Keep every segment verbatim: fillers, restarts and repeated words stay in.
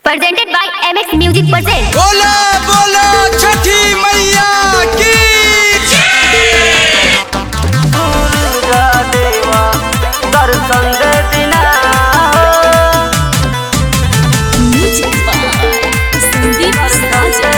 presented by M X Music present. बोलो बोलो छठी मैया की देवा दर्शन दे दिना Music by Sandeep Saja.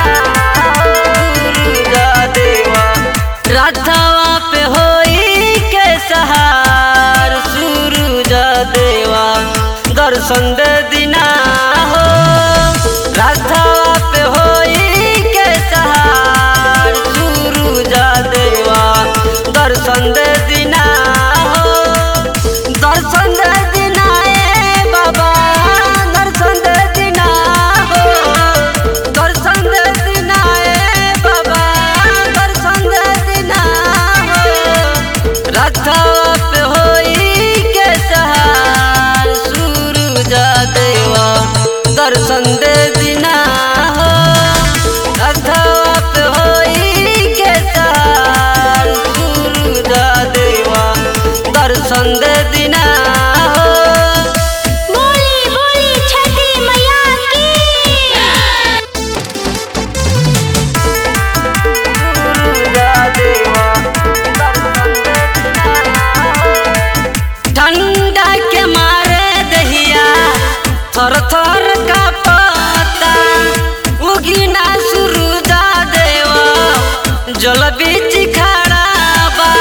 देवा राधावा पे होई के सहार सूरज देवा दर्शन दे दिना हो राधावा पे होई के सहार सूरज देवा दर्शन दे दिना हो दर्शन दे दिना ए बाबा दर्शन दे दिना हो दर्शन दे दिना ए बाबा दर्शन दे दिना हो राधावा पे होई के सहार सूरज देवा दर्शन दे दिना हो राधावा पे होई के सहार सूरज देवा दर्शन दे दिना हो बोली बोली छठी मैया की। ठंडा के मारे दहिया थर थर का पता उगिना सुरुदा देवा जल बीच खड़ा बा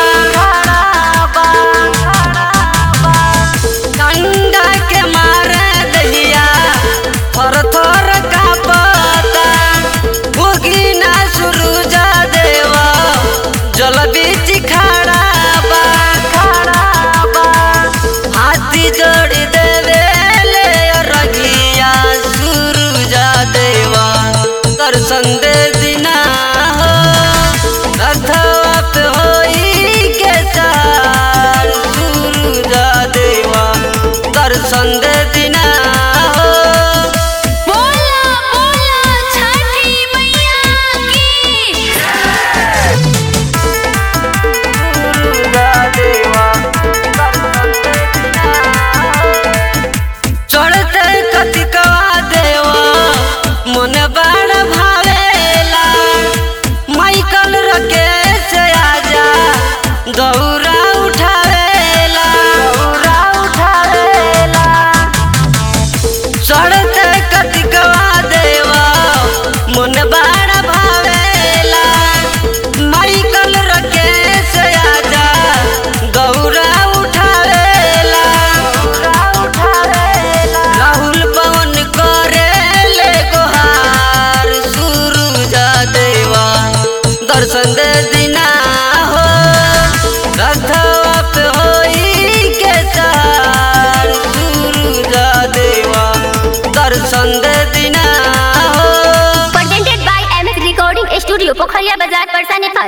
ठंडा के मारे दहिया थर थर का पता उगिना सुरुदा देवा जल बीच खड़ा बा हाथी जोड़ी देवे ले रगिया सूरजा देवा दर्शन दे दिना हो रथवा पे होई के सहार सूरजा देवा दर्शन दे दिना हो बोलो बोलो छठी मैया की। चढ़ते कतिकवा देवा मन बड़ भावेला माइकल रके से आजा दौरा उठावेला दौरा उठावेला चढ़ते कतिकवा देवा मन बड़ भावेला माइकल रके से आजा गौरा उठावेला राहुल पवन करे ले गोहार सूरजा देवा दर्शन दे दिना हो रथवा पे होई के सहार सूरजा देवा दर्शन दे दिना हो Presented by M X Recording Studio, Pokhariya Bazaar, Parsa, Nepal.